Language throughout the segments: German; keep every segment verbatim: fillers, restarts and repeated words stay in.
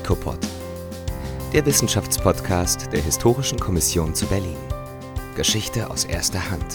WIKOPOD, der Wissenschaftspodcast der Historischen Kommission zu Berlin. Geschichte aus erster Hand.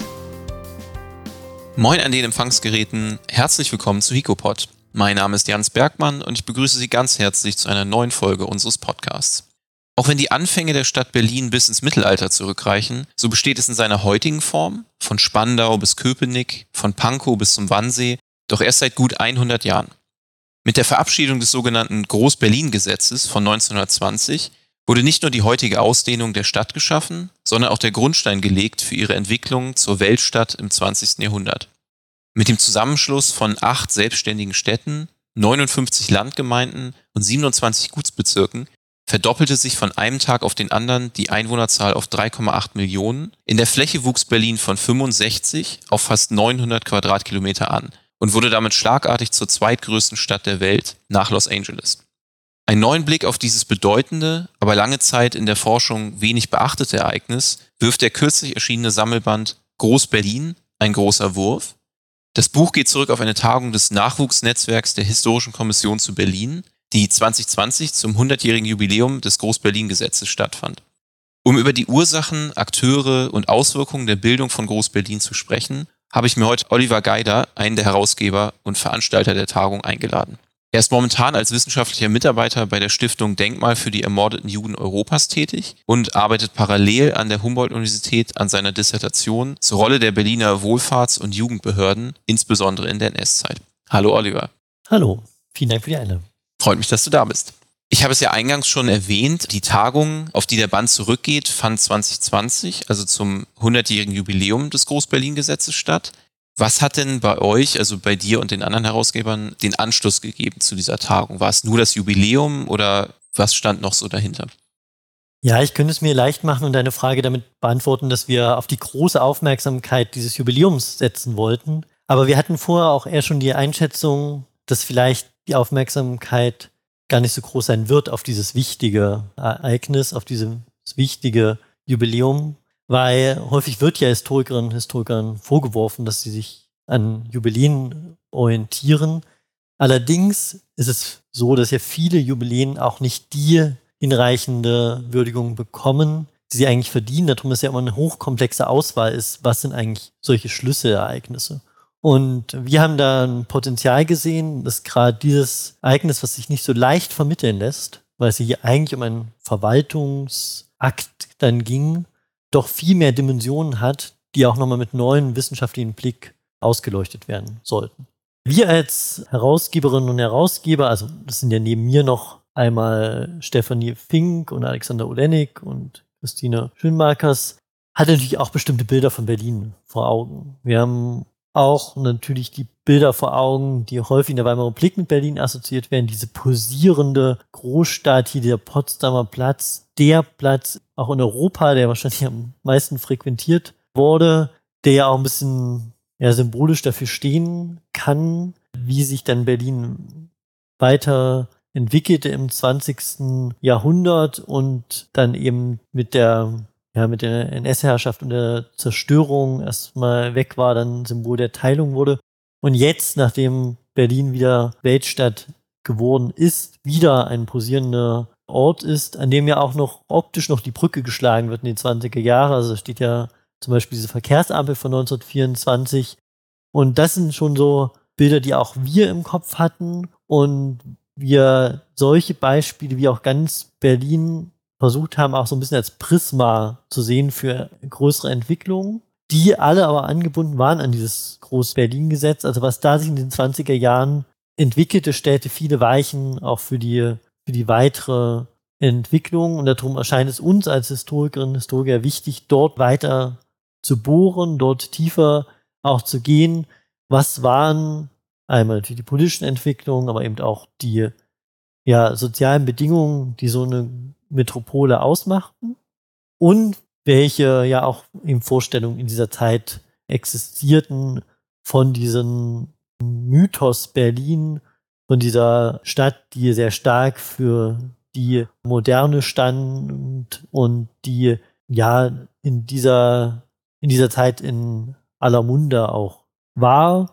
Moin an den Empfangsgeräten, herzlich willkommen zu WIKOPOD. Mein Name ist Jans Bergmann und ich begrüße Sie ganz herzlich zu einer neuen Folge unseres Podcasts. Auch wenn die Anfänge der Stadt Berlin bis ins Mittelalter zurückreichen, so besteht es in seiner heutigen Form, von Spandau bis Köpenick, von Pankow bis zum Wannsee, doch erst seit gut hundert Jahren. Mit der Verabschiedung des sogenannten Groß-Berlin-Gesetzes von neunzehnhundertzwanzig wurde nicht nur die heutige Ausdehnung der Stadt geschaffen, sondern auch der Grundstein gelegt für ihre Entwicklung zur Weltstadt im zwanzigsten Jahrhundert. Mit dem Zusammenschluss von acht selbstständigen Städten, neunundfünfzig Landgemeinden und siebenundzwanzig Gutsbezirken verdoppelte sich von einem Tag auf den anderen die Einwohnerzahl auf drei Komma acht Millionen. In der Fläche wuchs Berlin von fünfundsechzig auf fast neunhundert Quadratkilometer an und wurde damit schlagartig zur zweitgrößten Stadt der Welt nach Los Angeles. Einen neuen Blick auf dieses bedeutende, aber lange Zeit in der Forschung wenig beachtete Ereignis wirft der kürzlich erschienene Sammelband Groß-Berlin, ein großer Wurf. Das Buch geht zurück auf eine Tagung des Nachwuchsnetzwerks der Historischen Kommission zu Berlin, die zwanzig zwanzig zum hundertjährigen Jubiläum des Groß-Berlin-Gesetzes stattfand. Um über die Ursachen, Akteure und Auswirkungen der Bildung von Groß-Berlin zu sprechen, habe ich mir heute Oliver Geider, einen der Herausgeber und Veranstalter der Tagung, eingeladen. Er ist momentan als wissenschaftlicher Mitarbeiter bei der Stiftung Denkmal für die ermordeten Juden Europas tätig und arbeitet parallel an der Humboldt-Universität an seiner Dissertation zur Rolle der Berliner Wohlfahrts- und Jugendbehörden, insbesondere in der N S-Zeit. Hallo Oliver. Hallo, vielen Dank für die Einladung. Freut mich, dass du da bist. Ich habe es ja eingangs schon erwähnt, die Tagung, auf die der Band zurückgeht, fand zwanzig zwanzig, also zum hundertjährigen Jubiläum des Groß-Berlin-Gesetzes statt. Was hat denn bei euch, also bei dir und den anderen Herausgebern, den Anschluss gegeben zu dieser Tagung? War es nur das Jubiläum oder was stand noch so dahinter? Ja, ich könnte es mir leicht machen und deine Frage damit beantworten, dass wir auf die große Aufmerksamkeit dieses Jubiläums setzen wollten. Aber wir hatten vorher auch eher schon die Einschätzung, dass vielleicht die Aufmerksamkeit gar nicht so groß sein wird auf dieses wichtige Ereignis, auf dieses wichtige Jubiläum, weil häufig wird ja Historikerinnen und Historikern vorgeworfen, dass sie sich an Jubiläen orientieren. Allerdings ist es so, dass ja viele Jubiläen auch nicht die hinreichende Würdigung bekommen, die sie eigentlich verdienen. Darum ist ja immer eine hochkomplexe Auswahl ist, was sind eigentlich solche Schlüsselereignisse. Und wir haben da ein Potenzial gesehen, dass gerade dieses Ereignis, was sich nicht so leicht vermitteln lässt, weil es hier eigentlich um einen Verwaltungsakt dann ging, doch viel mehr Dimensionen hat, die auch nochmal mit neuen wissenschaftlichen Blick ausgeleuchtet werden sollten. Wir als Herausgeberinnen und Herausgeber, also das sind ja neben mir noch einmal Stefanie Fink und Alexander Olenek und Christine Schönmakers, hat natürlich auch bestimmte Bilder von Berlin vor Augen. Wir haben auch natürlich die Bilder vor Augen, die häufig in der Weimarer Republik mit Berlin assoziiert werden, diese posierende Großstadt, hier der Potsdamer Platz, der Platz auch in Europa, der wahrscheinlich am meisten frequentiert wurde, der ja auch ein bisschen ja, symbolisch dafür stehen kann, wie sich dann Berlin weiter entwickelte im zwanzigsten Jahrhundert und dann eben mit der ja, mit der N S-Herrschaft und der Zerstörung erstmal weg war, dann Symbol der Teilung wurde. Und jetzt, nachdem Berlin wieder Weltstadt geworden ist, wieder ein posierender Ort ist, an dem ja auch noch optisch noch die Brücke geschlagen wird in den zwanziger Jahren. Also da steht ja zum Beispiel diese Verkehrsampel von neunzehnhundertvierundzwanzig. Und das sind schon so Bilder, die auch wir im Kopf hatten. Und wir solche Beispiele wie auch ganz Berlin versucht haben, auch so ein bisschen als Prisma zu sehen für größere Entwicklungen, die alle aber angebunden waren an dieses Groß-Berlin-Gesetz. Also was da sich in den zwanziger Jahren entwickelte, stellte viele Weichen auch für die, für die weitere Entwicklung. Und darum erscheint es uns als Historikerinnen und Historiker wichtig, dort weiter zu bohren, dort tiefer auch zu gehen. Was waren einmal natürlich die politischen Entwicklungen, aber eben auch die ja, sozialen Bedingungen, die so eine Metropole ausmachten und welche ja auch in Vorstellungen in dieser Zeit existierten von diesem Mythos Berlin, von dieser Stadt, die sehr stark für die Moderne stand und die ja in dieser, in dieser Zeit in aller Munde auch war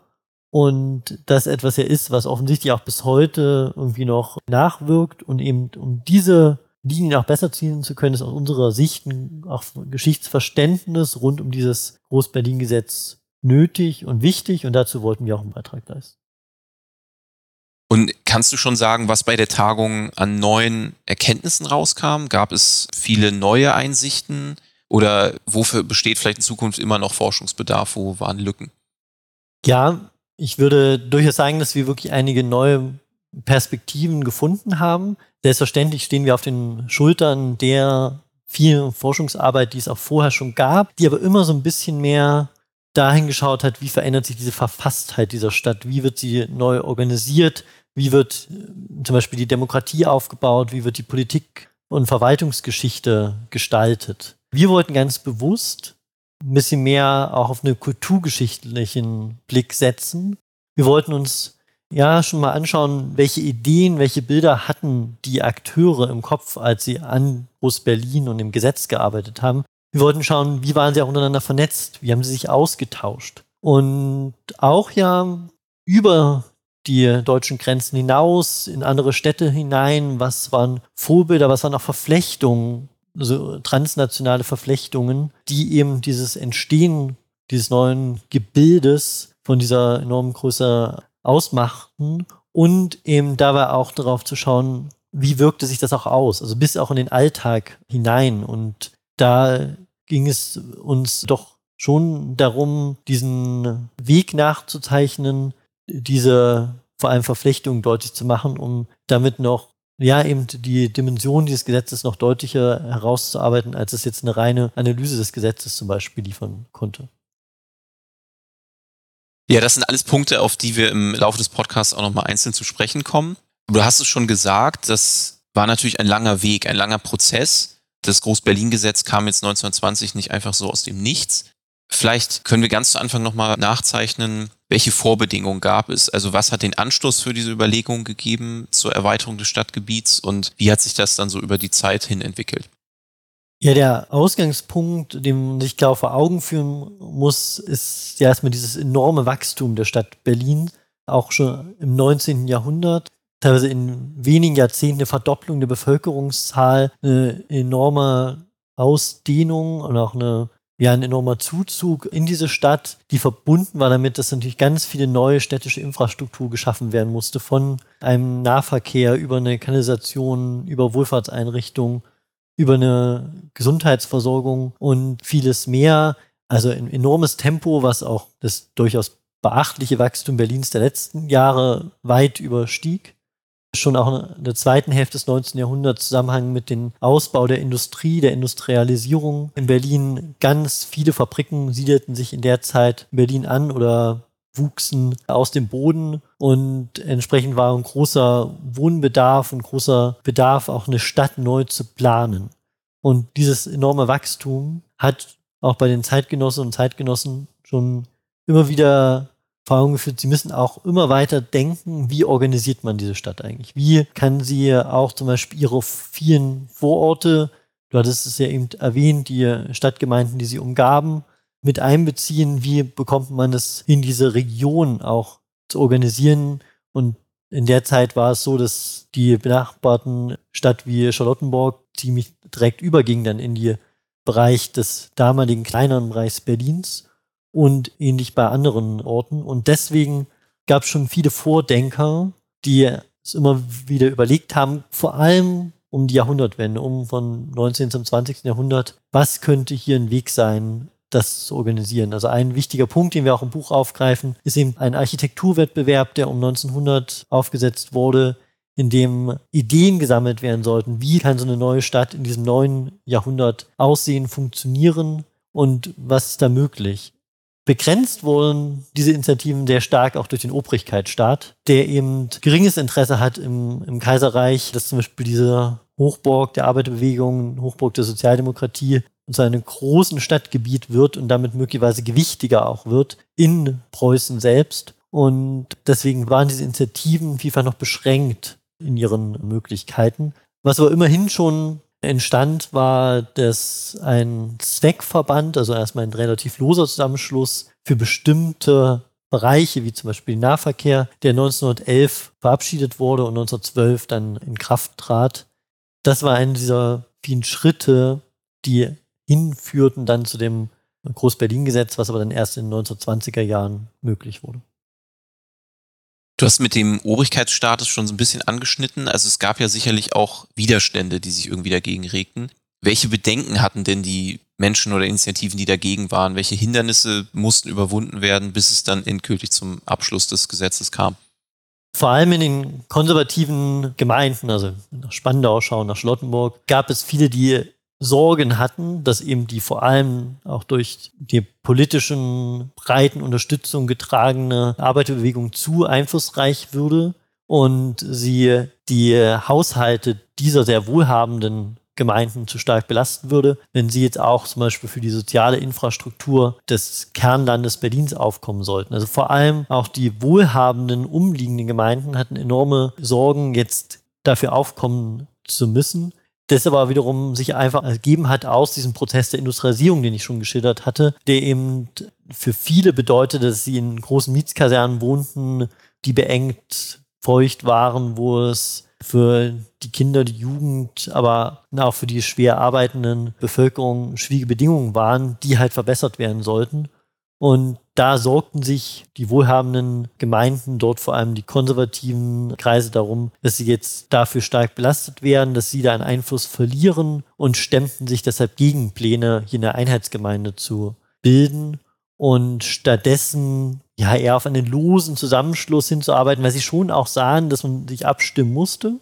Und das etwas ja ist, was offensichtlich auch bis heute irgendwie noch nachwirkt. Und eben um diese Linien auch besser ziehen zu können, ist aus unserer Sicht ein auch Geschichtsverständnis rund um dieses Groß-Berlin-Gesetz nötig und wichtig. Und dazu wollten wir auch einen Beitrag leisten. Und kannst du schon sagen, was bei der Tagung an neuen Erkenntnissen rauskam? Gab es viele neue Einsichten? Oder wofür besteht vielleicht in Zukunft immer noch Forschungsbedarf? Wo waren Lücken? Ja, ich würde durchaus sagen, dass wir wirklich einige neue Perspektiven gefunden haben. Selbstverständlich stehen wir auf den Schultern der vielen Forschungsarbeit, die es auch vorher schon gab, die aber immer so ein bisschen mehr dahin geschaut hat, wie verändert sich diese Verfasstheit dieser Stadt, wie wird sie neu organisiert, wie wird zum Beispiel die Demokratie aufgebaut, wie wird die Politik- und Verwaltungsgeschichte gestaltet. Wir wollten ganz bewusst ein bisschen mehr auch auf einen kulturgeschichtlichen Blick setzen. Wir wollten uns ja schon mal anschauen, welche Ideen, welche Bilder hatten die Akteure im Kopf, als sie an Groß-Berlin und im Gesetz gearbeitet haben. Wir wollten schauen, wie waren sie auch untereinander vernetzt, wie haben sie sich ausgetauscht. Und auch ja über die deutschen Grenzen hinaus, in andere Städte hinein, was waren Vorbilder, was waren auch Verflechtungen, also transnationale Verflechtungen, die eben dieses Entstehen dieses neuen Gebildes von dieser enormen Größe ausmachten und eben dabei auch darauf zu schauen, wie wirkte sich das auch aus, also bis auch in den Alltag hinein. Und da ging es uns doch schon darum, diesen Weg nachzuzeichnen, diese vor allem Verflechtung deutlich zu machen, um damit noch ja eben die Dimension dieses Gesetzes noch deutlicher herauszuarbeiten, als es jetzt eine reine Analyse des Gesetzes zum Beispiel liefern konnte. Ja, das sind alles Punkte, auf die wir im Laufe des Podcasts auch nochmal einzeln zu sprechen kommen. Aber du hast es schon gesagt, das war natürlich ein langer Weg, ein langer Prozess. Das Groß-Berlin-Gesetz kam jetzt neunzehnhundertzwanzig nicht einfach so aus dem Nichts. Vielleicht können wir ganz zu Anfang nochmal nachzeichnen, welche Vorbedingungen gab es? Also was hat den Anstoß für diese Überlegungen gegeben zur Erweiterung des Stadtgebiets und wie hat sich das dann so über die Zeit hin entwickelt? Ja, der Ausgangspunkt, den man sich klar vor Augen führen muss, ist ja erstmal dieses enorme Wachstum der Stadt Berlin, auch schon im neunzehnten Jahrhundert. Teilweise in wenigen Jahrzehnten eine Verdopplung der Bevölkerungszahl, eine enorme Ausdehnung und auch eine, ja, ein enormer Zuzug in diese Stadt, die verbunden war damit, dass natürlich ganz viele neue städtische Infrastruktur geschaffen werden musste, von einem Nahverkehr über eine Kanalisation, über Wohlfahrtseinrichtungen, über eine Gesundheitsversorgung und vieles mehr. Also ein enormes Tempo, was auch das durchaus beachtliche Wachstum Berlins der letzten Jahre weit überstieg. Schon auch in der zweiten Hälfte des neunzehnten Jahrhunderts Zusammenhang mit dem Ausbau der Industrie, der Industrialisierung in Berlin. Ganz viele Fabriken siedelten sich in der Zeit in Berlin an oder wuchsen aus dem Boden und entsprechend war ein großer Wohnbedarf, ein großer Bedarf, auch eine Stadt neu zu planen. Und dieses enorme Wachstum hat auch bei den Zeitgenossinnen und Zeitgenossen schon immer wieder vor Augen geführt, sie müssen auch immer weiter denken, wie organisiert man diese Stadt eigentlich? Wie kann sie auch zum Beispiel ihre vielen Vororte, du hattest es ja eben erwähnt, die Stadtgemeinden, die sie umgaben, mit einbeziehen? Wie bekommt man es in diese Region auch zu organisieren? Und in der Zeit war es so, dass die benachbarten Stadt wie Charlottenburg ziemlich direkt überging dann in den Bereich des damaligen kleineren Bereichs Berlins und ähnlich bei anderen Orten. Und deswegen gab es schon viele Vordenker, die es immer wieder überlegt haben, vor allem um die Jahrhundertwende, um von neunzehnten zum zwanzigsten Jahrhundert, was könnte hier ein Weg sein, das zu organisieren. Also ein wichtiger Punkt, den wir auch im Buch aufgreifen, ist eben ein Architekturwettbewerb, der um neunzehnhundert aufgesetzt wurde, in dem Ideen gesammelt werden sollten. Wie kann so eine neue Stadt in diesem neuen Jahrhundert aussehen, funktionieren und was ist da möglich? Begrenzt wurden diese Initiativen sehr stark auch durch den Obrigkeitsstaat, der eben geringes Interesse hat im, im Kaiserreich, dass zum Beispiel diese Hochburg der Arbeiterbewegung, Hochburg der Sozialdemokratie zu einem großen Stadtgebiet wird und damit möglicherweise gewichtiger auch wird in Preußen selbst. Und deswegen waren diese Initiativen vielfach noch beschränkt in ihren Möglichkeiten. Was aber immerhin schon entstand, war, dass ein Zweckverband, also erstmal ein relativ loser Zusammenschluss für bestimmte Bereiche, wie zum Beispiel den Nahverkehr, der neunzehnhundertelf verabschiedet wurde und neunzehnhundertzwölf dann in Kraft trat. Das war einer dieser vielen Schritte, die hinführten dann zu dem Groß-Berlin-Gesetz, was aber dann erst in den neunzehnhundertzwanziger Jahren möglich wurde. Du hast mit dem Obrigkeitsstatus schon so ein bisschen angeschnitten. Also es gab ja sicherlich auch Widerstände, die sich irgendwie dagegen regten. Welche Bedenken hatten denn die Menschen oder Initiativen, die dagegen waren? Welche Hindernisse mussten überwunden werden, bis es dann endgültig zum Abschluss des Gesetzes kam? Vor allem in den konservativen Gemeinden, also nach Spandau schauen, nach Charlottenburg, gab es viele, die Sorgen hatten, dass eben die vor allem auch durch die politischen breiten Unterstützung getragene Arbeiterbewegung zu einflussreich würde und sie die Haushalte dieser sehr wohlhabenden Gemeinden zu stark belasten würde, wenn sie jetzt auch zum Beispiel für die soziale Infrastruktur des Kernlandes Berlins aufkommen sollten. Also vor allem auch die wohlhabenden umliegenden Gemeinden hatten enorme Sorgen, jetzt dafür aufkommen zu müssen. Das aber wiederum sich einfach ergeben hat aus diesem Prozess der Industrialisierung, den ich schon geschildert hatte, der eben für viele bedeutete, dass sie in großen Mietskasernen wohnten, die beengt, feucht waren, wo es für die Kinder, die Jugend, aber auch für die schwer arbeitenden Bevölkerung schwierige Bedingungen waren, die halt verbessert werden sollten. Und da sorgten sich die wohlhabenden Gemeinden, dort vor allem die konservativen Kreise, darum, dass sie jetzt dafür stark belastet werden, dass sie da einen Einfluss verlieren und stemmten sich deshalb gegen Pläne, hier eine Einheitsgemeinde zu bilden und stattdessen ja eher auf einen losen Zusammenschluss hinzuarbeiten, weil sie schon auch sahen, dass man sich abstimmen musste,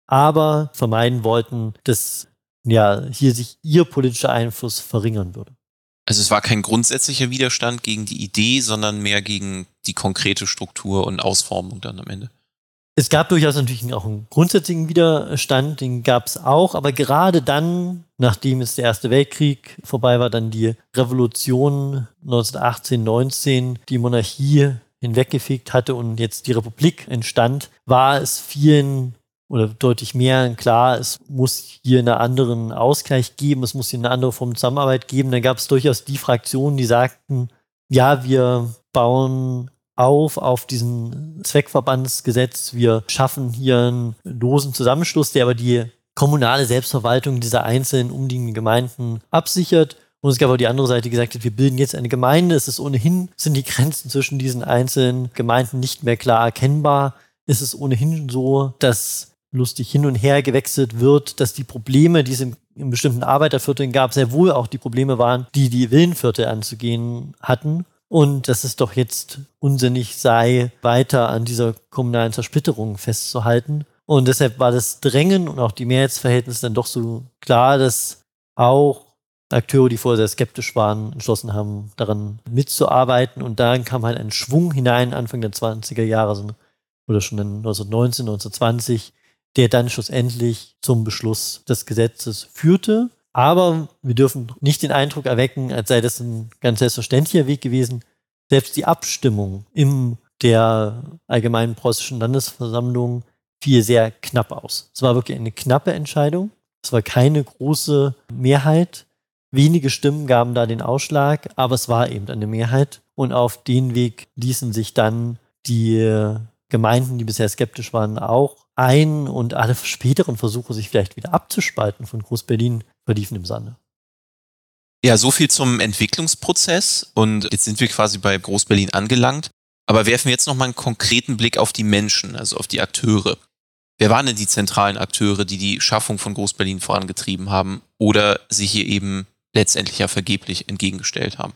aber vermeiden wollten, dass ja hier sich ihr politischer Einfluss verringern würde. Also es war kein grundsätzlicher Widerstand gegen die Idee, sondern mehr gegen die konkrete Struktur und Ausformung dann am Ende. Es gab durchaus natürlich auch einen grundsätzlichen Widerstand, den gab es auch, aber gerade dann, nachdem es der Erste Weltkrieg vorbei war, dann die Revolution neunzehnhundertachtzehn, neunzehn, die Monarchie hinweggefegt hatte und jetzt die Republik entstand, war es vielen oder deutlich mehr klar, es muss hier einen anderen Ausgleich geben, es muss hier eine andere Form der Zusammenarbeit geben. Dann gab es durchaus die Fraktionen, die sagten, ja, wir bauen auf auf diesen Zweckverbandsgesetz, wir schaffen hier einen losen Zusammenschluss, der aber die kommunale Selbstverwaltung dieser einzelnen umliegenden Gemeinden absichert. Und es gab auch die andere Seite, die gesagt hat, wir bilden jetzt eine Gemeinde, es ist ohnehin, sind die Grenzen zwischen diesen einzelnen Gemeinden nicht mehr klar erkennbar. Es ist ohnehin so, dass lustig hin und her gewechselt wird, dass die Probleme, die es in, in bestimmten Arbeitervierteln gab, sehr wohl auch die Probleme waren, die die Villenviertel anzugehen hatten. Und dass es doch jetzt unsinnig sei, weiter an dieser kommunalen Zersplitterung festzuhalten. Und deshalb war das Drängen und auch die Mehrheitsverhältnisse dann doch so klar, dass auch Akteure, die vorher sehr skeptisch waren, entschlossen haben, daran mitzuarbeiten. Und dann kam halt ein Schwung hinein, Anfang der zwanziger Jahre, oder schon in neunzehnhundertneunzehn, neunzehnhundertzwanzig, der dann schlussendlich zum Beschluss des Gesetzes führte. Aber wir dürfen nicht den Eindruck erwecken, als sei das ein ganz selbstverständlicher Weg gewesen. Selbst die Abstimmung in der Allgemeinen Preußischen Landesversammlung fiel sehr knapp aus. Es war wirklich eine knappe Entscheidung. Es war keine große Mehrheit. Wenige Stimmen gaben da den Ausschlag, aber es war eben eine Mehrheit. Und auf den Weg ließen sich dann die Gemeinden, die bisher skeptisch waren, auch ein und alle späteren Versuche, sich vielleicht wieder abzuspalten von Groß-Berlin, verliefen im Sande. Ja, so viel zum Entwicklungsprozess und jetzt sind wir quasi bei Groß-Berlin angelangt, aber werfen wir jetzt nochmal einen konkreten Blick auf die Menschen, also auf die Akteure. Wer waren denn die zentralen Akteure, die die Schaffung von Groß-Berlin vorangetrieben haben oder sich hier eben letztendlich ja vergeblich entgegengestellt haben?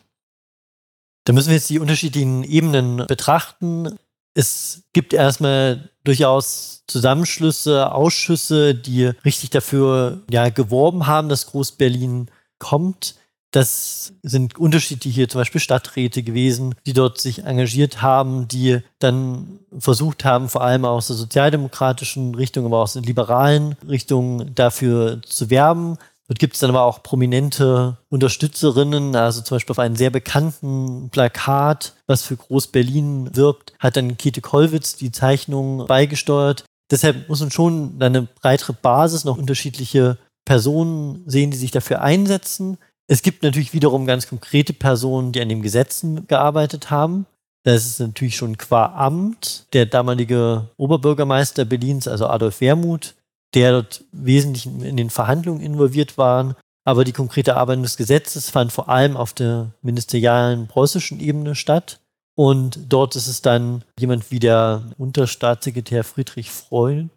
Da müssen wir jetzt die unterschiedlichen Ebenen betrachten. Es gibt erstmal durchaus Zusammenschlüsse, Ausschüsse, die richtig dafür ja, geworben haben, dass Groß-Berlin kommt. Das sind unterschiedliche, zum Beispiel Stadträte gewesen, die dort sich engagiert haben, die dann versucht haben, vor allem aus der sozialdemokratischen Richtung, aber auch aus der liberalen Richtung dafür zu werben. Dort gibt es dann aber auch prominente Unterstützerinnen, also zum Beispiel auf einem sehr bekannten Plakat, was für Groß-Berlin wirbt, hat dann Käthe Kollwitz die Zeichnung beigesteuert. Deshalb muss man schon eine breitere Basis, noch unterschiedliche Personen sehen, die sich dafür einsetzen. Es gibt natürlich wiederum ganz konkrete Personen, die an den Gesetzen gearbeitet haben. Das ist natürlich schon qua Amt der damalige Oberbürgermeister Berlins, also Adolf Wermuth, der dort wesentlich in den Verhandlungen involviert war. Aber die konkrete Arbeit des Gesetzes fand vor allem auf der ministerialen preußischen Ebene statt. Und dort ist es dann jemand wie der Unterstaatssekretär Friedrich Freund,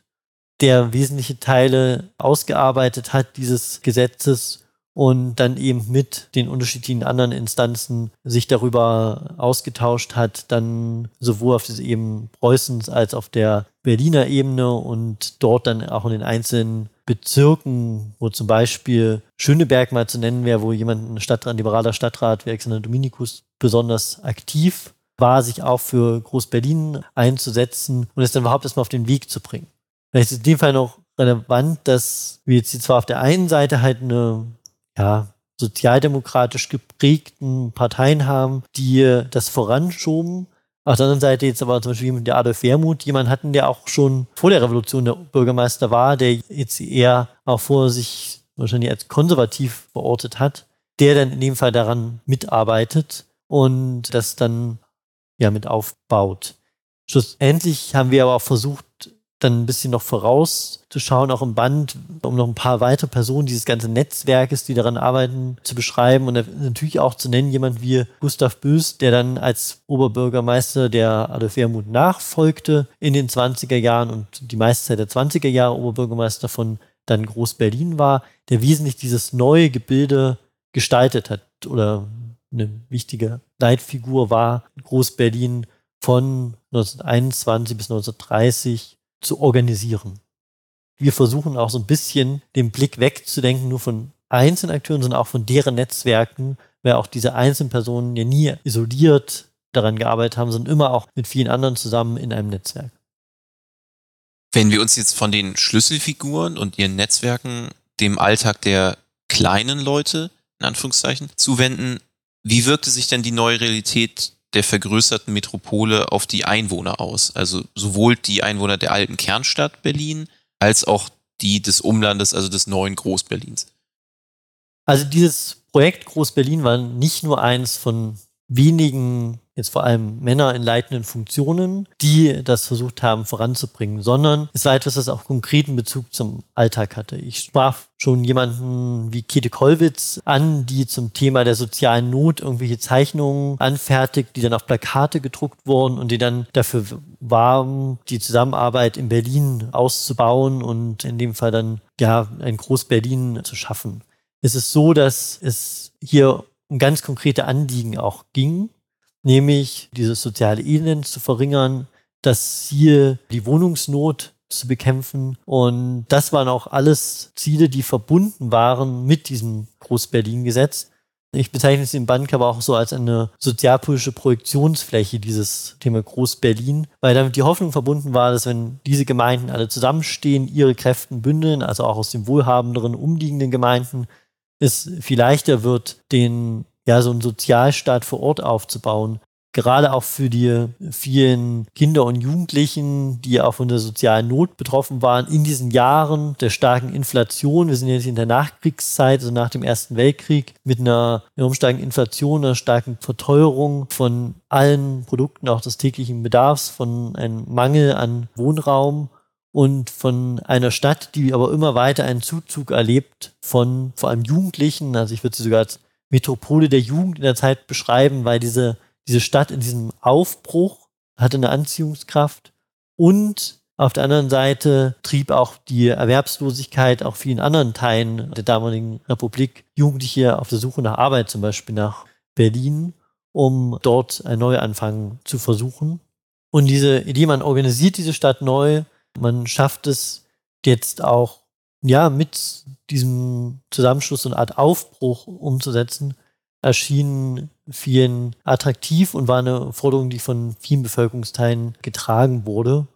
der wesentliche Teile ausgearbeitet hat dieses Gesetzes und dann eben mit den unterschiedlichen anderen Instanzen sich darüber ausgetauscht hat, dann sowohl auf dieser Ebene Preußens als auf der Berliner Ebene und dort dann auch in den einzelnen Bezirken, wo zum Beispiel Schöneberg mal zu nennen wäre, wo jemand, ein Stadtrat, ein liberaler Stadtrat wie Alexander Dominikus besonders aktiv war, sich auch für Groß-Berlin einzusetzen und es dann überhaupt erstmal auf den Weg zu bringen. Vielleicht ist in dem Fall noch relevant, dass wir jetzt zwar auf der einen Seite halt eine ja, sozialdemokratisch geprägten Parteien haben, die das voranschoben. Auf der anderen Seite jetzt aber zum Beispiel jemand, der Adolf Wermuth, jemand hatten, der auch schon vor der Revolution der Bürgermeister war, der jetzt eher auch vor sich wahrscheinlich als konservativ verortet hat, der dann in dem Fall daran mitarbeitet und das dann ja mit aufbaut. Schlussendlich haben wir aber auch versucht, dann ein bisschen noch vorauszuschauen, auch im Band, um noch ein paar weitere Personen dieses ganzen Netzwerkes, die daran arbeiten, zu beschreiben und natürlich auch zu nennen, jemand wie Gustav Bös, der dann als Oberbürgermeister der Adolf Wermuth nachfolgte in den zwanziger Jahren und die meiste Zeit der zwanziger Jahre Oberbürgermeister von dann Groß-Berlin war, der wesentlich dieses neue Gebilde gestaltet hat oder eine wichtige Leitfigur war, Groß-Berlin von neunzehnhunderteinundzwanzig bis neunzehnhundertdreißig zu organisieren. Wir versuchen auch so ein bisschen den Blick wegzudenken, nur von einzelnen Akteuren, sondern auch von deren Netzwerken, weil auch diese einzelnen Personen ja nie isoliert daran gearbeitet haben, sondern immer auch mit vielen anderen zusammen in einem Netzwerk. Wenn wir uns jetzt von den Schlüsselfiguren und ihren Netzwerken dem Alltag der kleinen Leute, in Anführungszeichen, zuwenden, wie wirkte sich denn die neue Realität der vergrößerten Metropole auf die Einwohner aus? Also sowohl die Einwohner der alten Kernstadt Berlin als auch die des Umlandes, also des neuen Groß-Berlins. Also dieses Projekt Groß-Berlin war nicht nur eins von wenigen, jetzt vor allem Männer in leitenden Funktionen, die das versucht haben voranzubringen, sondern es war etwas, das auch konkreten Bezug zum Alltag hatte. Ich sprach schon jemanden wie Käthe Kollwitz an, die zum Thema der sozialen Not irgendwelche Zeichnungen anfertigt, die dann auf Plakate gedruckt wurden und die dann dafür waren, die Zusammenarbeit in Berlin auszubauen und in dem Fall dann ja ein Groß-Berlin zu schaffen. Es ist so, dass es hier um ganz konkrete Anliegen auch ging, nämlich dieses soziale Elend zu verringern, das Ziel, die Wohnungsnot zu bekämpfen. Und das waren auch alles Ziele, die verbunden waren mit diesem Groß-Berlin-Gesetz. Ich bezeichne es im Band aber auch so als eine sozialpolitische Projektionsfläche, dieses Thema Groß-Berlin, weil damit die Hoffnung verbunden war, dass wenn diese Gemeinden alle zusammenstehen, ihre Kräfte bündeln, also auch aus den wohlhabenderen umliegenden Gemeinden, es viel leichter wird, den, ja, so einen Sozialstaat vor Ort aufzubauen. Gerade auch für die vielen Kinder und Jugendlichen, die auch von der sozialen Not betroffen waren, in diesen Jahren der starken Inflation. Wir sind jetzt in der Nachkriegszeit, also nach dem Ersten Weltkrieg, mit einer enorm starken Inflation, einer starken Verteuerung von allen Produkten, auch des täglichen Bedarfs, von einem Mangel an Wohnraum. Und von einer Stadt, die aber immer weiter einen Zuzug erlebt von vor allem Jugendlichen. Also ich würde sie sogar als Metropole der Jugend in der Zeit beschreiben, weil diese, diese Stadt in diesem Aufbruch hatte eine Anziehungskraft. Und auf der anderen Seite trieb auch die Erwerbslosigkeit auch vielen anderen Teilen der damaligen Republik Jugendliche auf der Suche nach Arbeit, zum Beispiel nach Berlin, um dort einen Neuanfang zu versuchen. Und diese Idee, man organisiert diese Stadt neu, man schafft es jetzt auch, ja, mit diesem Zusammenschluss so eine Art Aufbruch umzusetzen, erschien vielen attraktiv und war eine Forderung, die von vielen Bevölkerungsteilen getragen wurde.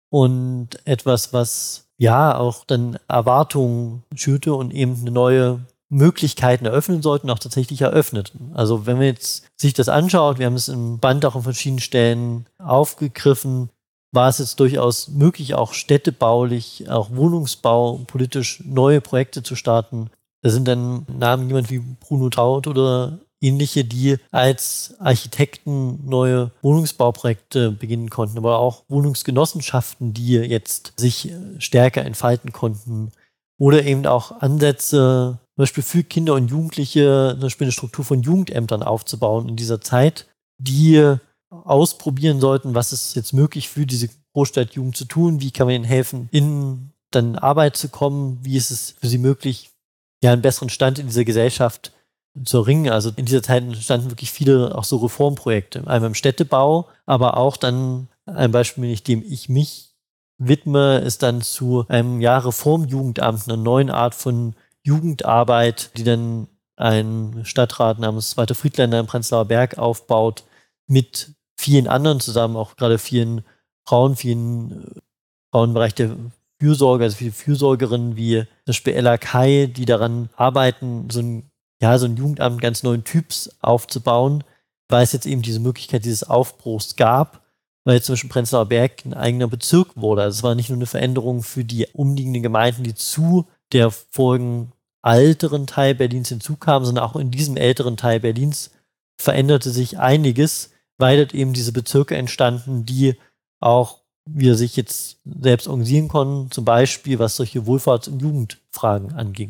Und etwas, was ja auch dann Erwartungen schürte und eben eine neue Möglichkeiten eröffnen sollten, auch tatsächlich eröffneten. Also wenn man jetzt sich das anschaut, wir haben es im Band auch an verschiedenen Stellen aufgegriffen, war es jetzt durchaus möglich, auch städtebaulich, auch Wohnungsbau, politisch neue Projekte zu starten. Da sind dann Namen jemand wie Bruno Taut oder ähnliche, die als Architekten neue Wohnungsbauprojekte beginnen konnten, aber auch Wohnungsgenossenschaften, die jetzt sich stärker entfalten konnten. Oder eben auch Ansätze, zum Beispiel für Kinder und Jugendliche, zum Beispiel eine Struktur von Jugendämtern aufzubauen in dieser Zeit, die ausprobieren sollten, was ist jetzt möglich für diese Großstadtjugend zu tun, wie kann man ihnen helfen, in dann Arbeit zu kommen, wie ist es für sie möglich, ja, einen besseren Stand in dieser Gesellschaft zu erringen. Also in dieser Zeit entstanden wirklich viele auch so Reformprojekte, einmal im Städtebau, aber auch dann ein Beispiel, mit dem ich mich widme, ist dann zu einem ja, Reformjugendamt, einer neuen Art von Jugendarbeit, die dann ein Stadtrat namens Walter Friedländer im Prenzlauer Berg aufbaut, mit vielen anderen zusammen, auch gerade vielen Frauen, vielen Frauen im Bereich der Fürsorge, also viele Fürsorgerinnen wie zum Beispiel Ella Kai, die daran arbeiten, so ein, ja, so ein Jugendamt ganz neuen Typs aufzubauen, weil es jetzt eben diese Möglichkeit dieses Aufbruchs gab, weil jetzt zum Beispiel Prenzlauer Berg ein eigener Bezirk wurde. Also es war nicht nur eine Veränderung für die umliegenden Gemeinden, die zu der vorigen älteren Teil Berlins hinzukamen, sondern auch in diesem älteren Teil Berlins veränderte sich einiges, weil dort eben diese Bezirke entstanden, die auch wir sich jetzt selbst organisieren konnten, zum Beispiel was solche Wohlfahrts- und Jugendfragen anging.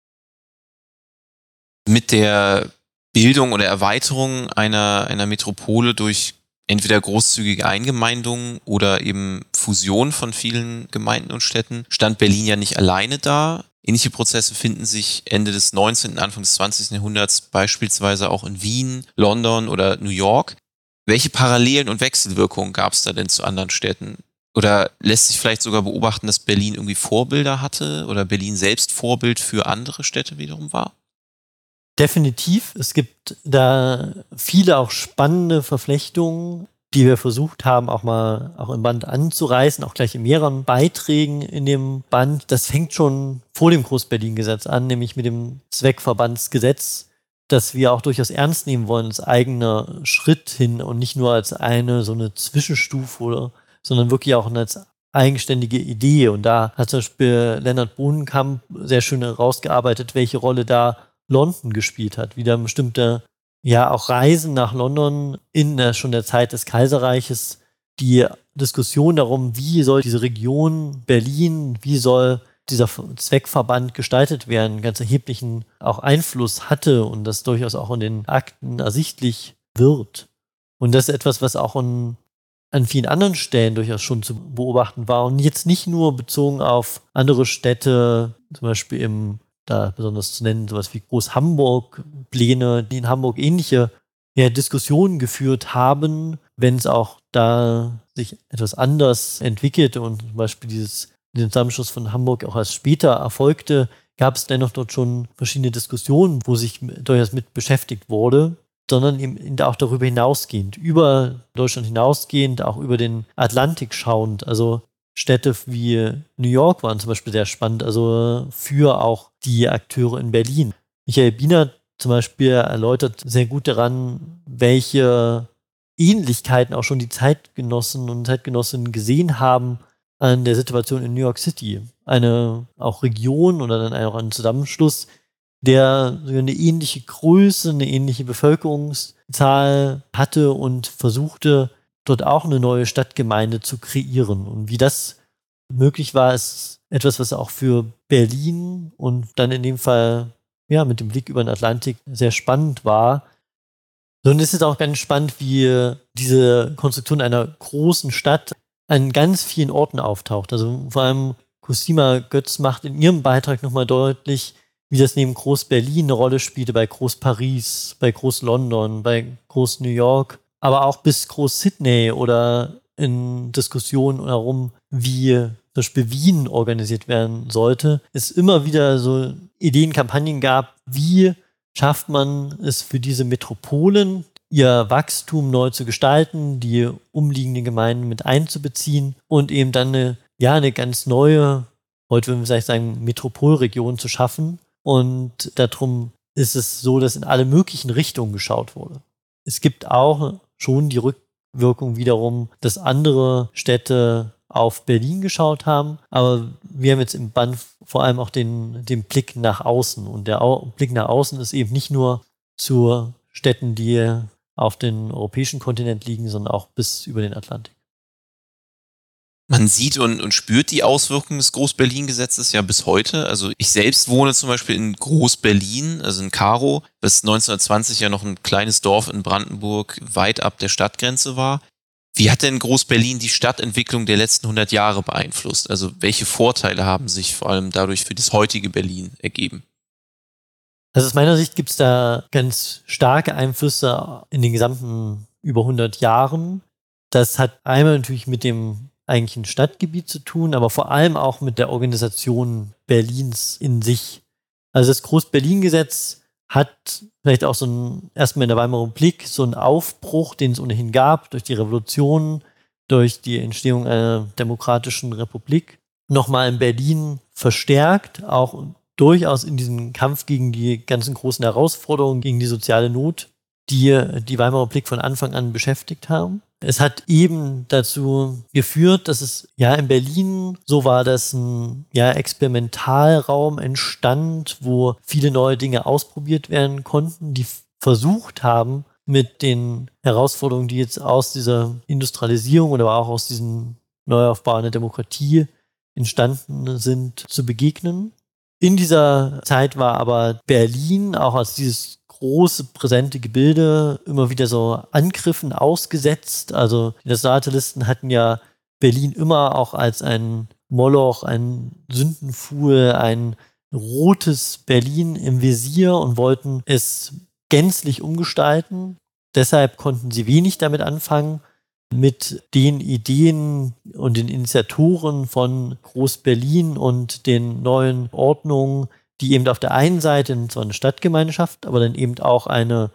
Mit der Bildung oder Erweiterung einer, einer Metropole durch entweder großzügige Eingemeindungen oder eben Fusion von vielen Gemeinden und Städten stand Berlin ja nicht alleine da. Ähnliche Prozesse finden sich Ende des neunzehnten, Anfang des zwanzigsten Jahrhunderts beispielsweise auch in Wien, London oder New York. Welche Parallelen und Wechselwirkungen gab es da denn zu anderen Städten? Oder lässt sich vielleicht sogar beobachten, dass Berlin irgendwie Vorbilder hatte oder Berlin selbst Vorbild für andere Städte wiederum war? Definitiv. Es gibt da viele auch spannende Verflechtungen, die wir versucht haben, auch mal auch im Band anzureißen, auch gleich in mehreren Beiträgen in dem Band. Das fängt schon vor dem Groß-Berlin-Gesetz an, nämlich mit dem Zweckverbandsgesetz, das wir auch durchaus ernst nehmen wollen als eigener Schritt hin und nicht nur als eine so eine Zwischenstufe, oder, sondern wirklich auch als eigenständige Idee. Und da hat zum Beispiel Lennart Bohnenkamp sehr schön herausgearbeitet, welche Rolle da London gespielt hat, wie da bestimmte, ja, auch Reisen nach London in der, schon der Zeit des Kaiserreiches, die Diskussion darum, wie soll diese Region Berlin, wie soll dieser Zweckverband gestaltet werden, ganz erheblichen auch Einfluss hatte und das durchaus auch in den Akten ersichtlich wird. Und das ist etwas, was auch in, an vielen anderen Stellen durchaus schon zu beobachten war und jetzt nicht nur bezogen auf andere Städte, zum Beispiel im, da besonders zu nennen, sowas wie Groß-Hamburg, Pläne, die in Hamburg ähnliche ja, Diskussionen geführt haben, wenn es auch da sich etwas anders entwickelte und zum Beispiel dieses den Zusammenschluss von Hamburg auch erst später erfolgte, gab es dennoch dort schon verschiedene Diskussionen, wo sich durchaus mit beschäftigt wurde, sondern eben auch darüber hinausgehend, über Deutschland hinausgehend, auch über den Atlantik schauend. Also Städte wie New York waren zum Beispiel sehr spannend, also für auch die Akteure in Berlin. Michael Biener zum Beispiel erläutert sehr gut daran, welche Ähnlichkeiten auch schon die Zeitgenossen und Zeitgenossinnen gesehen haben an der Situation in New York City. Eine auch Region oder dann auch ein Zusammenschluss, der eine ähnliche Größe, eine ähnliche Bevölkerungszahl hatte und versuchte, dort auch eine neue Stadtgemeinde zu kreieren. Und wie das möglich war, ist etwas, was auch für Berlin und dann in dem Fall ja mit dem Blick über den Atlantik sehr spannend war. Und es ist auch ganz spannend, wie diese Konstruktion einer großen Stadt an ganz vielen Orten auftaucht. Also vor allem Cosima Götz macht in ihrem Beitrag nochmal deutlich, wie das neben Groß-Berlin eine Rolle spielte, bei Groß-Paris, bei Groß-London, bei Groß-New York, aber auch bis Groß-Sydney oder in Diskussionen darum, wie zum Beispiel Wien organisiert werden sollte, es immer wieder so Ideenkampagnen gab, wie schafft man es für diese Metropolen, ihr Wachstum neu zu gestalten, die umliegenden Gemeinden mit einzubeziehen und eben dann eine, ja, eine ganz neue, heute würden wir vielleicht sagen, Metropolregion zu schaffen. Und darum ist es so, dass in alle möglichen Richtungen geschaut wurde. Es gibt auch schon die Rückwirkung wiederum, dass andere Städte auf Berlin geschaut haben, aber wir haben jetzt im Band vor allem auch den, den Blick nach außen. Und der Au- Blick nach außen ist eben nicht nur zur Städten, die auf den europäischen Kontinent liegen, sondern auch bis über den Atlantik. Man sieht und, und spürt die Auswirkungen des Groß-Berlin-Gesetzes ja bis heute. Also ich selbst wohne zum Beispiel in Groß-Berlin, also in Karow, das neunzehnhundertzwanzig ja noch ein kleines Dorf in Brandenburg weit ab der Stadtgrenze war. Wie hat denn Groß-Berlin die Stadtentwicklung der letzten hundert Jahre beeinflusst? Also welche Vorteile haben sich vor allem dadurch für das heutige Berlin ergeben? Also aus meiner Sicht gibt es da ganz starke Einflüsse in den gesamten über hundert Jahren. Das hat einmal natürlich mit dem eigentlichen Stadtgebiet zu tun, aber vor allem auch mit der Organisation Berlins in sich. Also das Groß-Berlin-Gesetz hat vielleicht auch so ein, erstmal in der Weimarer Republik, so einen Aufbruch, den es ohnehin gab, durch die Revolution, durch die Entstehung einer demokratischen Republik, nochmal in Berlin verstärkt, auch durchaus in diesem Kampf gegen die ganzen großen Herausforderungen, gegen die soziale Not, die die Weimarer Republik von Anfang an beschäftigt haben. Es hat eben dazu geführt, dass es ja in Berlin so war, dass ein ja, Experimentalraum entstand, wo viele neue Dinge ausprobiert werden konnten, die versucht haben, mit den Herausforderungen, die jetzt aus dieser Industrialisierung oder auch aus diesem Neuaufbau einer Demokratie entstanden sind, zu begegnen. In dieser Zeit war aber Berlin auch als dieses große, präsente Gebilde immer wieder so Angriffen ausgesetzt. Also die Nationalsozialisten hatten ja Berlin immer auch als ein Moloch, ein Sündenfuhl, ein rotes Berlin im Visier und wollten es gänzlich umgestalten. Deshalb konnten sie wenig damit anfangen, mit den Ideen und den Initiatoren von Groß-Berlin und den neuen Ordnungen, die eben auf der einen Seite zwar eine Stadtgemeinschaft, aber dann eben auch eine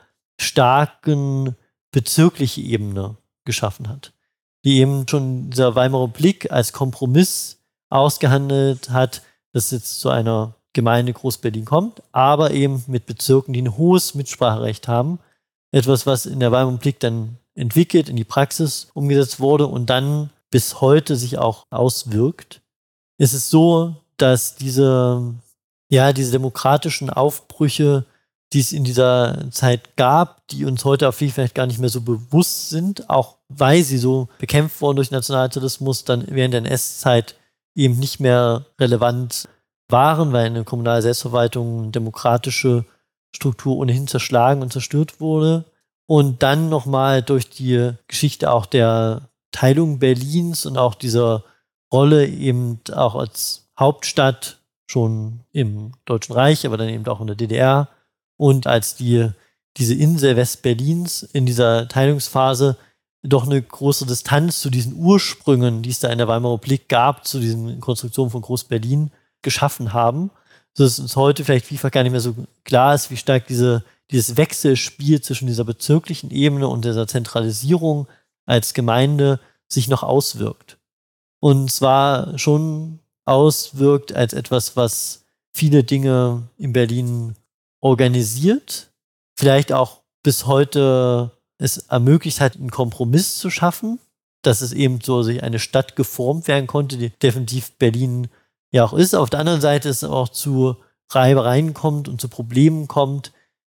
starken bezirkliche Ebene geschaffen hat, die eben schon dieser Weimarer Republik als Kompromiss ausgehandelt hat, dass es jetzt zu einer Gemeinde Groß-Berlin kommt, aber eben mit Bezirken, die ein hohes Mitspracherecht haben. Etwas, was in der Weimarer Republik dann entwickelt, in die Praxis umgesetzt wurde und dann bis heute sich auch auswirkt. Es ist so, dass diese Ja, diese demokratischen Aufbrüche, die es in dieser Zeit gab, die uns heute auf jeden Fall vielleicht gar nicht mehr so bewusst sind, auch weil sie so bekämpft wurden durch Nationalsozialismus, dann während der N S-Zeit eben nicht mehr relevant waren, weil eine kommunale Selbstverwaltung, eine demokratische Struktur ohnehin zerschlagen und zerstört wurde. Und dann nochmal durch die Geschichte auch der Teilung Berlins und auch dieser Rolle eben auch als Hauptstadt schon im Deutschen Reich, aber dann eben auch in der D D R und als die, diese Insel Westberlins in dieser Teilungsphase doch eine große Distanz zu diesen Ursprüngen, die es da in der Weimarer Republik gab, zu diesen Konstruktionen von Groß-Berlin geschaffen haben, sodass uns heute vielleicht vielfach gar nicht mehr so klar ist, wie stark diese, dieses Wechselspiel zwischen dieser bezirklichen Ebene und dieser Zentralisierung als Gemeinde sich noch auswirkt. Und zwar schon auswirkt als etwas, was viele Dinge in Berlin organisiert, vielleicht auch bis heute es ermöglicht hat, einen Kompromiss zu schaffen, dass es eben so sich eine Stadt geformt werden konnte, die definitiv Berlin ja auch ist. Auf der anderen Seite es auch zu Reibereien kommt und zu Problemen kommt,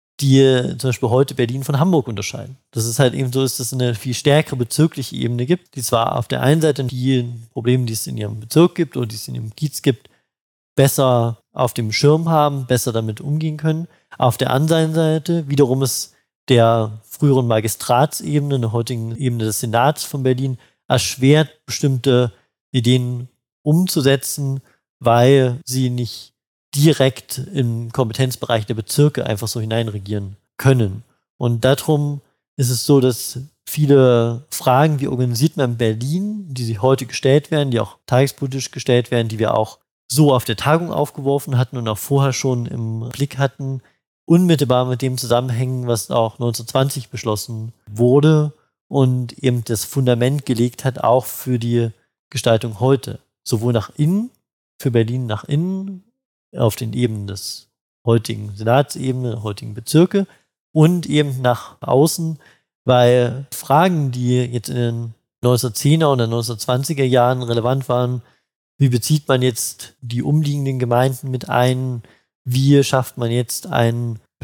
die zum Beispiel heute Berlin von Hamburg unterscheiden. Das ist halt eben so, dass es eine viel stärkere bezirkliche Ebene gibt, die zwar auf der einen Seite die Probleme, die es in ihrem Bezirk gibt oder die es in ihrem Kiez gibt, besser auf dem Schirm haben, besser damit umgehen können. Auf der anderen Seite wiederum ist der früheren Magistratsebene, der heutigen Ebene des Senats von Berlin, erschwert, bestimmte Ideen umzusetzen, weil sie nicht direkt im Kompetenzbereich der Bezirke einfach so hineinregieren können. Und darum ist es so, dass viele Fragen, wie organisiert man Berlin, die sich heute gestellt werden, die auch tagespolitisch gestellt werden, die wir auch so auf der Tagung aufgeworfen hatten und auch vorher schon im Blick hatten, unmittelbar mit dem zusammenhängen, was auch neunzehnhundertzwanzig beschlossen wurde und eben das Fundament gelegt hat, auch für die Gestaltung heute. Sowohl nach innen, für Berlin nach innen, auf den Ebenen des heutigen Senatsebene, der heutigen Bezirke und eben nach außen, weil Fragen, die jetzt in den neunzehnhundertzehner und neunzehnhundertzwanziger Jahren relevant waren, wie bezieht man jetzt die umliegenden Gemeinden mit ein, wie schafft man jetzt einen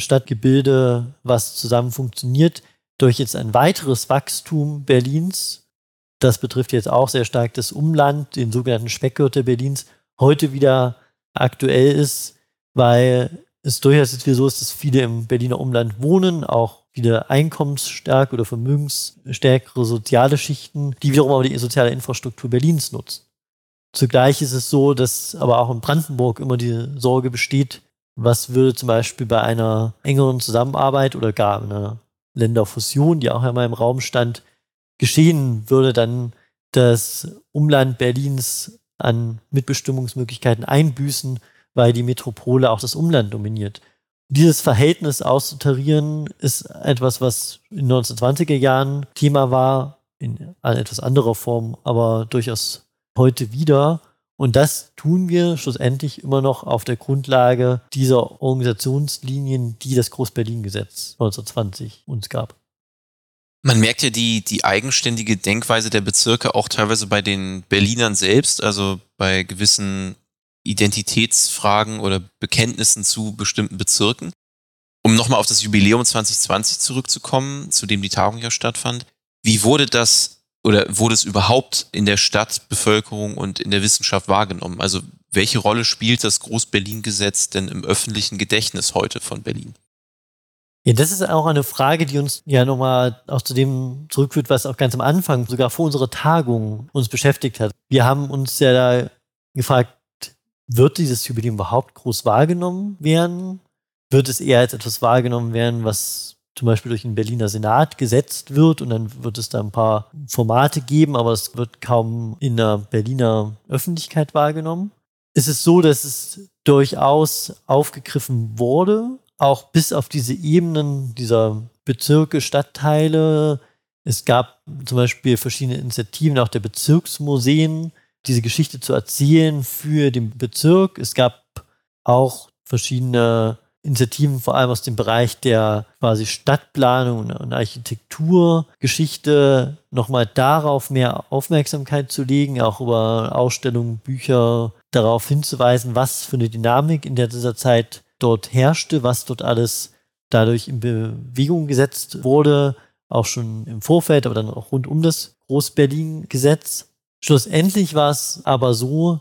Stadtgebilde, was zusammen funktioniert, durch jetzt ein weiteres Wachstum Berlins, das betrifft jetzt auch sehr stark das Umland, den sogenannten Speckgürtel Berlins, heute wieder aktuell ist, weil es durchaus jetzt wieder so ist, dass viele im Berliner Umland wohnen, auch viele einkommensstarke oder vermögensstärkere soziale Schichten, die wiederum aber die soziale Infrastruktur Berlins nutzen. Zugleich ist es so, dass aber auch in Brandenburg immer die Sorge besteht, was würde zum Beispiel bei einer engeren Zusammenarbeit oder gar einer Länderfusion, die auch einmal im Raum stand, geschehen, würde dann das Umland Berlins an Mitbestimmungsmöglichkeiten einbüßen, weil die Metropole auch das Umland dominiert. Dieses Verhältnis auszutarieren ist etwas, was in den neunzehnhundertzwanziger Jahren Thema war, in etwas anderer Form, aber durchaus heute wieder. Und das tun wir schlussendlich immer noch auf der Grundlage dieser Organisationslinien, die das Groß-Berlin-Gesetz neunzehnhundertzwanzig uns gab. Man merkt ja die, die eigenständige Denkweise der Bezirke auch teilweise bei den Berlinern selbst, also bei gewissen Identitätsfragen oder Bekenntnissen zu bestimmten Bezirken. Um nochmal auf das Jubiläum zwanzig zwanzig zurückzukommen, zu dem die Tagung ja stattfand. Wie wurde das oder wurde es überhaupt in der Stadtbevölkerung und in der Wissenschaft wahrgenommen? Also welche Rolle spielt das Groß-Berlin-Gesetz denn im öffentlichen Gedächtnis heute von Berlin? Ja, das ist auch eine Frage, die uns ja nochmal auch zu dem zurückführt, was auch ganz am Anfang, sogar vor unserer Tagung, uns beschäftigt hat. Wir haben uns ja da gefragt, wird dieses Jubiläum überhaupt groß wahrgenommen werden? Wird es eher als etwas wahrgenommen werden, was zum Beispiel durch den Berliner Senat gesetzt wird und dann wird es da ein paar Formate geben, aber es wird kaum in der Berliner Öffentlichkeit wahrgenommen? Es ist so, dass es durchaus aufgegriffen wurde, auch bis auf diese Ebenen dieser Bezirke, Stadtteile. Es gab zum Beispiel verschiedene Initiativen, auch der Bezirksmuseen, diese Geschichte zu erzählen für den Bezirk. Es gab auch verschiedene Initiativen, vor allem aus dem Bereich der quasi Stadtplanung und Architekturgeschichte, nochmal darauf mehr Aufmerksamkeit zu legen, auch über Ausstellungen, Bücher, darauf hinzuweisen, was für eine Dynamik in dieser Zeit dort herrschte, was dort alles dadurch in Bewegung gesetzt wurde, auch schon im Vorfeld, aber dann auch rund um das Groß-Berlin-Gesetz. Schlussendlich war es aber so,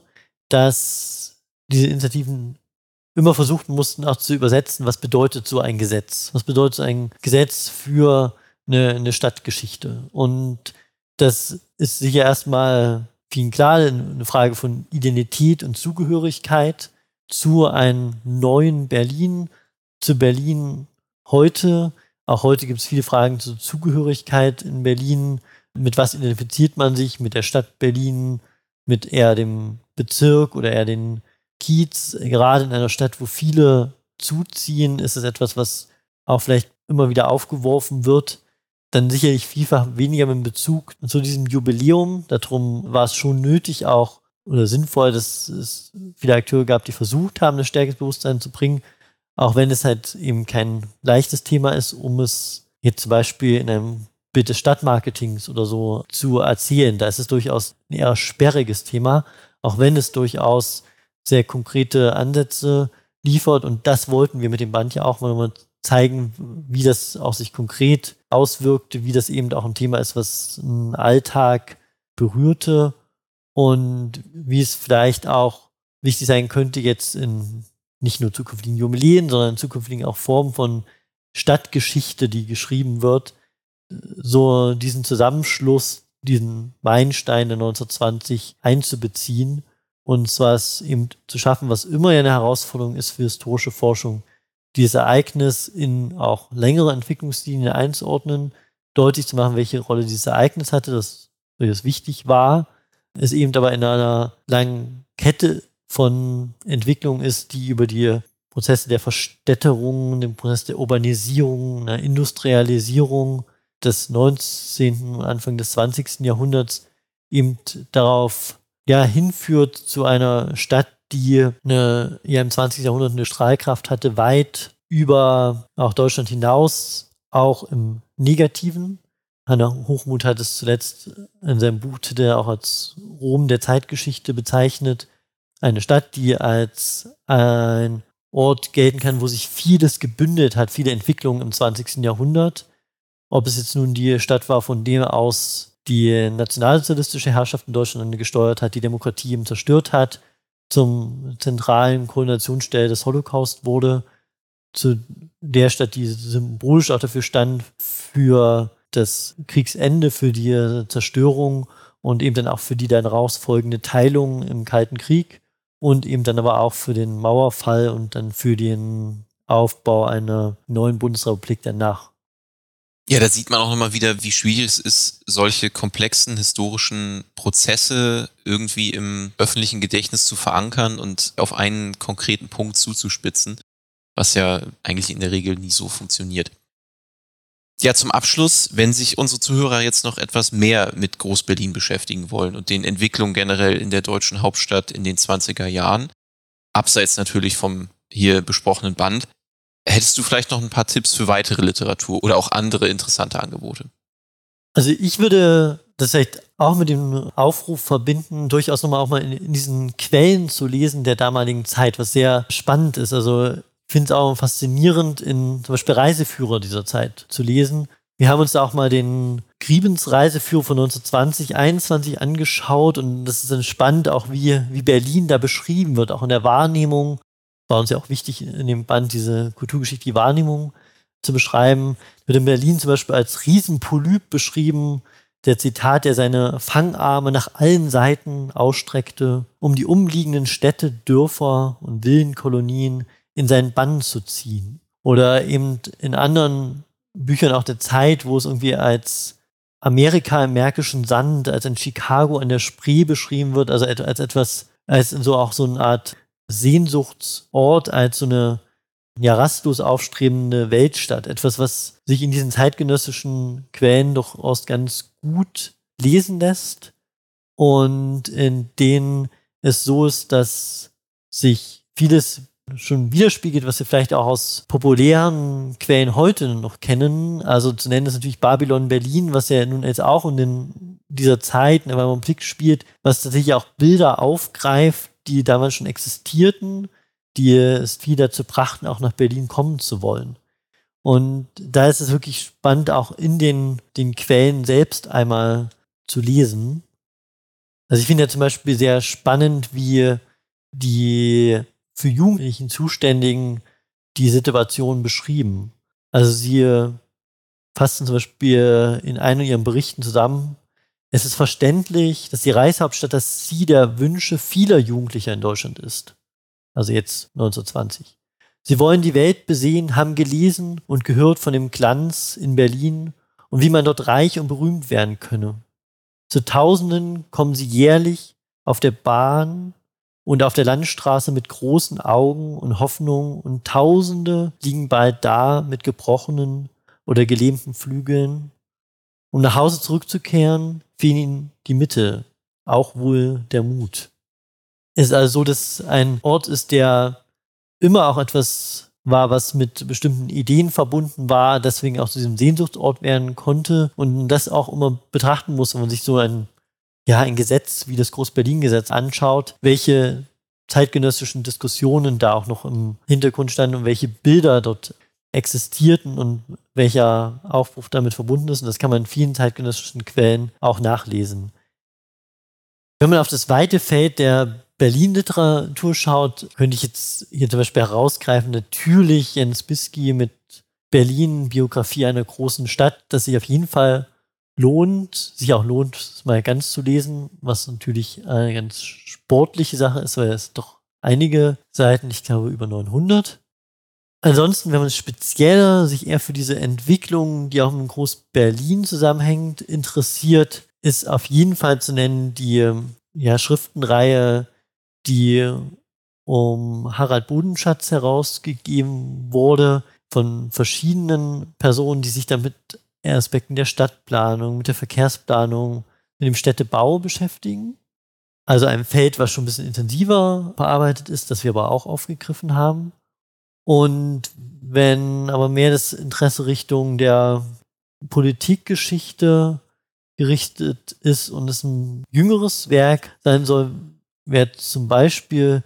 dass diese Initiativen immer versuchen mussten, auch zu übersetzen, was bedeutet so ein Gesetz? Was bedeutet so ein Gesetz für eine, eine Stadtgeschichte? Und das ist sicher erstmal vielen klar, eine Frage von Identität und Zugehörigkeit zu einem neuen Berlin, zu Berlin heute. Auch heute gibt es viele Fragen zur Zugehörigkeit in Berlin. Mit was identifiziert man sich? Mit der Stadt Berlin, mit eher dem Bezirk oder eher den Kiez? Gerade in einer Stadt, wo viele zuziehen, ist es etwas, was auch vielleicht immer wieder aufgeworfen wird. Dann sicherlich vielfach weniger mit Bezug zu diesem Jubiläum. Darum war es schon nötig auch oder sinnvoll, dass es viele Akteure gab, die versucht haben, ein stärkeres Bewusstsein zu bringen, auch wenn es halt eben kein leichtes Thema ist, um es jetzt zum Beispiel in einem Bild des Stadtmarketings oder so zu erzählen. Da ist es durchaus ein eher sperriges Thema, auch wenn es durchaus sehr konkrete Ansätze liefert. Und das wollten wir mit dem Band ja auch mal zeigen, wie das auch sich konkret auswirkte, wie das eben auch ein Thema ist, was einen Alltag berührte und wie es vielleicht auch wichtig sein könnte, jetzt in nicht nur zukünftigen Jubiläen, sondern in zukünftigen auch Formen von Stadtgeschichte, die geschrieben wird, so diesen Zusammenschluss, diesen Meilenstein der neunzehnhundertzwanzig einzubeziehen und zwar es eben zu schaffen, was immer ja eine Herausforderung ist für historische Forschung, dieses Ereignis in auch längere Entwicklungslinien einzuordnen, deutlich zu machen, welche Rolle dieses Ereignis hatte, das durchaus wichtig war, es eben aber in einer langen Kette von Entwicklungen ist, die über die Prozesse der Verstädterung, den Prozess der Urbanisierung, der Industrialisierung des neunzehnten und Anfang des zwanzigsten Jahrhunderts eben darauf ja, hinführt zu einer Stadt, die eine, ja, im zwanzigsten Jahrhundert eine Strahlkraft hatte, weit über auch Deutschland hinaus, auch im Negativen. Hannah Hochmuth hat es zuletzt in seinem Buchtitel auch als Rom der Zeitgeschichte bezeichnet. Eine Stadt, die als ein Ort gelten kann, wo sich vieles gebündelt hat, viele Entwicklungen im zwanzigsten Jahrhundert. Ob es jetzt nun die Stadt war, von dem aus die nationalsozialistische Herrschaft in Deutschland gesteuert hat, die Demokratie eben zerstört hat, zum zentralen Koordinationsstelle des Holocaust wurde, zu der Stadt, die symbolisch auch dafür stand, für das Kriegsende, für die Zerstörung und eben dann auch für die dann rausfolgende Teilung im Kalten Krieg und eben dann aber auch für den Mauerfall und dann für den Aufbau einer neuen Bundesrepublik danach. Ja, da sieht man auch nochmal wieder, wie schwierig es ist, solche komplexen historischen Prozesse irgendwie im öffentlichen Gedächtnis zu verankern und auf einen konkreten Punkt zuzuspitzen, was ja eigentlich in der Regel nie so funktioniert. Ja, zum Abschluss, wenn sich unsere Zuhörer jetzt noch etwas mehr mit Groß-Berlin beschäftigen wollen und den Entwicklungen generell in der deutschen Hauptstadt in den zwanziger Jahren, abseits natürlich vom hier besprochenen Band, hättest du vielleicht noch ein paar Tipps für weitere Literatur oder auch andere interessante Angebote? Also ich würde das vielleicht auch mit dem Aufruf verbinden, durchaus nochmal auch mal in, in diesen Quellen zu lesen der damaligen Zeit, was sehr spannend ist. Also ich finde es auch faszinierend, in zum Beispiel Reiseführer dieser Zeit zu lesen. Wir haben uns da auch mal den Griebens Reiseführer von neunzehnhundertzwanzig, einundzwanzig angeschaut und das ist dann spannend, auch wie, wie Berlin da beschrieben wird, auch in der Wahrnehmung. War uns ja auch wichtig, in dem Band diese Kulturgeschichte, die Wahrnehmung zu beschreiben. Wird in Berlin zum Beispiel als Riesenpolyp beschrieben, der Zitat, der seine Fangarme nach allen Seiten ausstreckte, um die umliegenden Städte, Dörfer und Villenkolonien in seinen Bann zu ziehen. Oder eben in anderen Büchern auch der Zeit, wo es irgendwie als Amerika im märkischen Sand, als in Chicago an der Spree beschrieben wird, also als etwas, als so auch so eine Art Sehnsuchtsort, als so eine ja rastlos aufstrebende Weltstadt. Etwas, was sich in diesen zeitgenössischen Quellen doch oft ganz gut lesen lässt und in denen es so ist, dass sich vieles schon widerspiegelt, was wir vielleicht auch aus populären Quellen heute noch kennen. Also zu nennen ist natürlich Babylon Berlin, was ja nun jetzt auch in den, dieser Zeit, wenn man einen Blick spielt, was tatsächlich auch Bilder aufgreift, die damals schon existierten, die es viel dazu brachten, auch nach Berlin kommen zu wollen. Und da ist es wirklich spannend, auch in den, den Quellen selbst einmal zu lesen. Also ich finde ja zum Beispiel sehr spannend, wie die für Jugendlichen Zuständigen die Situation beschrieben. Also sie fassen zum Beispiel in einem ihren Berichten zusammen: Es ist verständlich, dass die Reichshauptstadt das Ziel der Wünsche vieler Jugendlicher in Deutschland ist. Also jetzt neunzehnhundertzwanzig. Sie wollen die Welt besehen, haben gelesen und gehört von dem Glanz in Berlin und wie man dort reich und berühmt werden könne. Zu Tausenden kommen sie jährlich auf der Bahn und auf der Landstraße mit großen Augen und Hoffnung und Tausende liegen bald da mit gebrochenen oder gelähmten Flügeln. Um nach Hause zurückzukehren, fehlen ihnen die Mittel, auch wohl der Mut. Es ist also so, dass ein Ort ist, der immer auch etwas war, was mit bestimmten Ideen verbunden war, deswegen auch zu diesem Sehnsuchtsort werden konnte und das auch immer betrachten muss, wenn man sich so ein, ja, ein Gesetz wie das Groß-Berlin-Gesetz anschaut, welche zeitgenössischen Diskussionen da auch noch im Hintergrund standen und welche Bilder dort existierten und welcher Aufruf damit verbunden ist. Und das kann man in vielen zeitgenössischen Quellen auch nachlesen. Wenn man auf das weite Feld der Berlin-Literatur schaut, könnte ich jetzt hier zum Beispiel herausgreifen, natürlich Jens Bisky mit Berlin, Biografie einer großen Stadt, das sich auf jeden Fall lohnt, sich auch lohnt, es mal ganz zu lesen, was natürlich eine ganz sportliche Sache ist, weil es doch einige Seiten, ich glaube über neunhundert. Ansonsten, wenn man speziell sich eher für diese Entwicklung, die auch mit Groß-Berlin zusammenhängt, interessiert, ist auf jeden Fall zu nennen die ja, Schriftenreihe, die um Harald Bodenschatz herausgegeben wurde, von verschiedenen Personen, die sich dann mit Aspekten der Stadtplanung, mit der Verkehrsplanung, mit dem Städtebau beschäftigen. Also ein Feld, was schon ein bisschen intensiver bearbeitet ist, das wir aber auch aufgegriffen haben. Und wenn aber mehr das Interesse Richtung der Politikgeschichte gerichtet ist und es ein jüngeres Werk sein soll, wäre zum Beispiel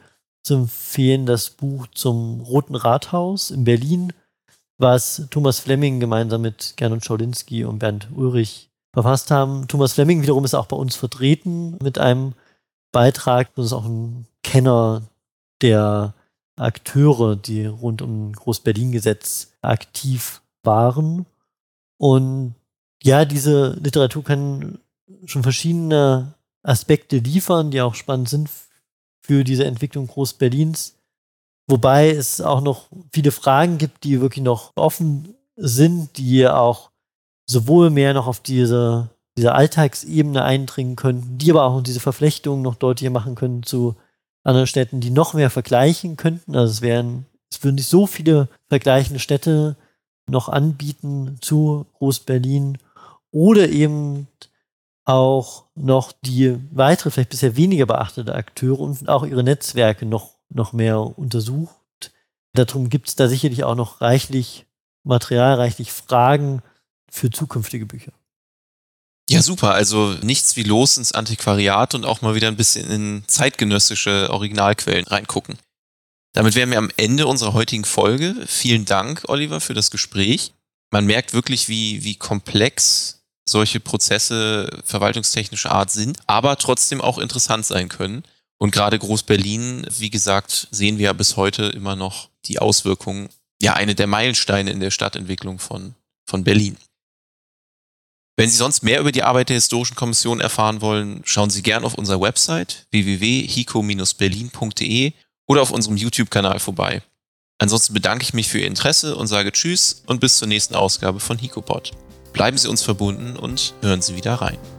zu empfehlen das Buch zum Roten Rathaus in Berlin, was Thomas Flemming gemeinsam mit Gernot Schaulinski und Bernd Ulrich verfasst haben. Thomas Flemming wiederum ist auch bei uns vertreten mit einem Beitrag. Das ist auch ein Kenner der Akteure, die rund um Groß-Berlin-Gesetz aktiv waren. Und ja, diese Literatur kann schon verschiedene Aspekte liefern, die auch spannend sind für diese Entwicklung Groß-Berlins. Wobei es auch noch viele Fragen gibt, die wirklich noch offen sind, die auch sowohl mehr noch auf diese, diese Alltagsebene eindringen könnten, die aber auch diese Verflechtungen noch deutlicher machen können zu anderen Städten, die noch mehr vergleichen könnten. Also es wären, es würden nicht so viele vergleichende Städte noch anbieten zu Groß-Berlin oder eben auch noch die weitere, vielleicht bisher weniger beachtete Akteure und auch ihre Netzwerke noch, noch mehr untersucht. Darum gibt es da sicherlich auch noch reichlich Material, reichlich Fragen für zukünftige Bücher. Ja, super. Also nichts wie los ins Antiquariat und auch mal wieder ein bisschen in zeitgenössische Originalquellen reingucken. Damit wären wir am Ende unserer heutigen Folge. Vielen Dank, Oliver, für das Gespräch. Man merkt wirklich, wie, wie komplex solche Prozesse verwaltungstechnischer Art sind, aber trotzdem auch interessant sein können. Und gerade Groß-Berlin, wie gesagt, sehen wir ja bis heute immer noch die Auswirkungen, ja, eine der Meilensteine in der Stadtentwicklung von, von Berlin. Wenn Sie sonst mehr über die Arbeit der Historischen Kommission erfahren wollen, schauen Sie gern auf unserer Website w w w punkt hico Bindestrich berlin punkt d e oder auf unserem YouTube-Kanal vorbei. Ansonsten bedanke ich mich für Ihr Interesse und sage Tschüss und bis zur nächsten Ausgabe von HICOPOD. Bleiben Sie uns verbunden und hören Sie wieder rein.